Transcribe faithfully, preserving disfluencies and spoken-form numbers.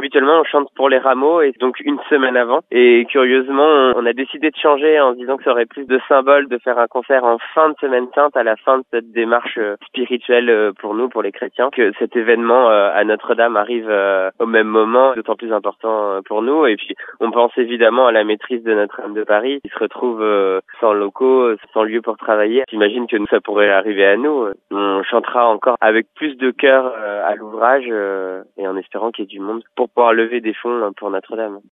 Habituellement, on chante pour les rameaux et donc une semaine avant. Et curieusement, on a décidé de changer en se disant que ça aurait plus de symbole de faire un concert en fin de Semaine Sainte, à la fin de cette démarche spirituelle pour nous, pour les chrétiens, que cet événement à Notre-Dame arrive au même moment, d'autant plus important pour nous. Et puis, on pense évidemment à la maîtrise de Notre-Dame de Paris, qui se retrouve sans locaux, sans lieu pour travailler. J'imagine que nous, ça pourrait arriver à nous. On chantera encore avec plus de cœur à l'ouvrage et en espérant qu'il y ait du monde pour pouvoir lever des fonds pour Notre-Dame.